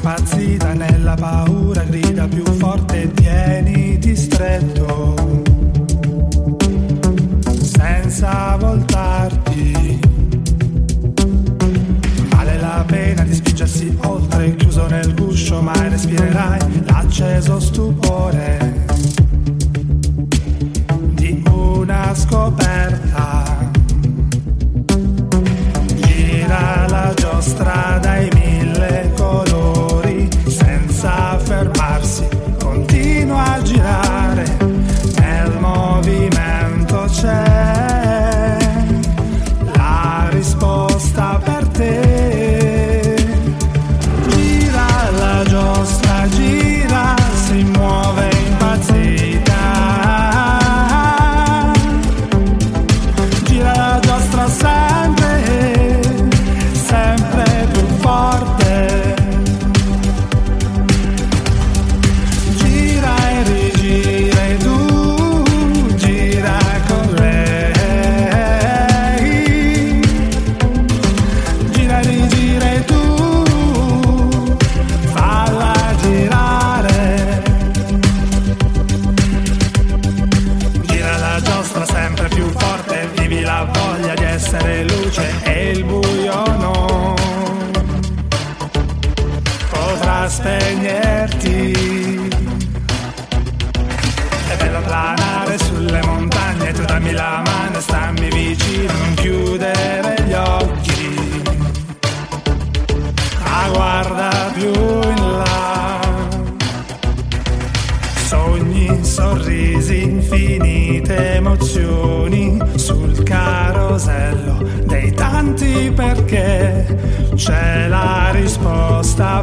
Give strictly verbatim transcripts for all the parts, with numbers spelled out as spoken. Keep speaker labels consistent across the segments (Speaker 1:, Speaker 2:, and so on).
Speaker 1: impazzita nella paura, grida più forte e tieniti stretto, senza voltarti. Vale la pena di spingersi oltre, chiuso nel guscio, mai respirerai l'acceso stupore di una scoperta. Gira la giostra dai mille colori, senza fermarsi, continua a girare, nel movimento c'è la risposta per te. Gira la giostra, gira, si muove impazzita. Gira la giostra sempre, sempre più forte. Gira e rigira e tu gira con lei. Gira e rigira e tu falla girare. Gira la giostra sempre più forte, vivi la voglia di essere luce e il buio non potrà spegnerti. È bello planare sulle montagne, tu dammi la mano e stammi vicino, non chiudere gli occhi, ma guarda più in là. Sogni, sorrisi, infinite emozioni sul carosello dei tanti perché c'è la risposta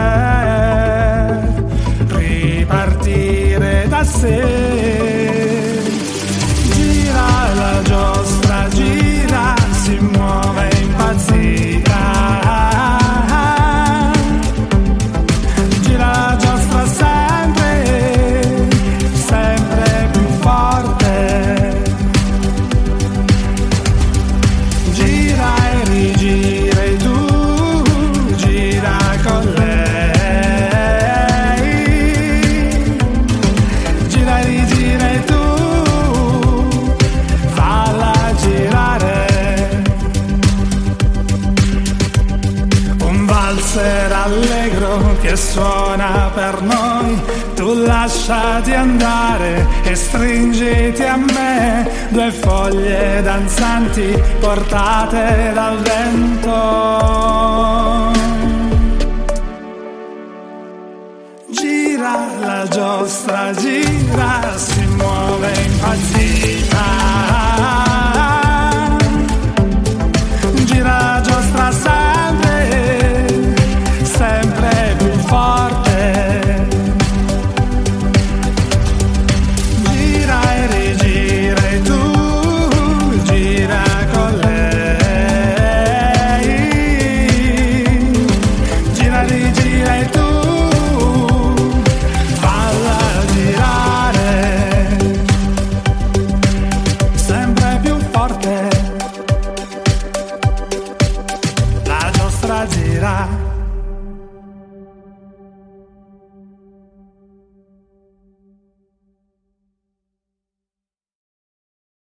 Speaker 1: per ripartire da sé. Gira la giostra, gira, si muove impazzita. Gira la giostra sempre, sempre più forte. Gira e rigira e tu gira con lei. Gira e rigira e tu falla girare. Un valzer allegro che suona per noi, tu lasciati andare e stringiti a me, due foglie danzanti portate dal vento. Gira la giostra, gira, si muove impazzita. Gira la giostra sempre, sempre più forte. Gira e rigira e tu gira con lei. Gira e rigira e tu falla girare, sempre più forte. La giostra gira.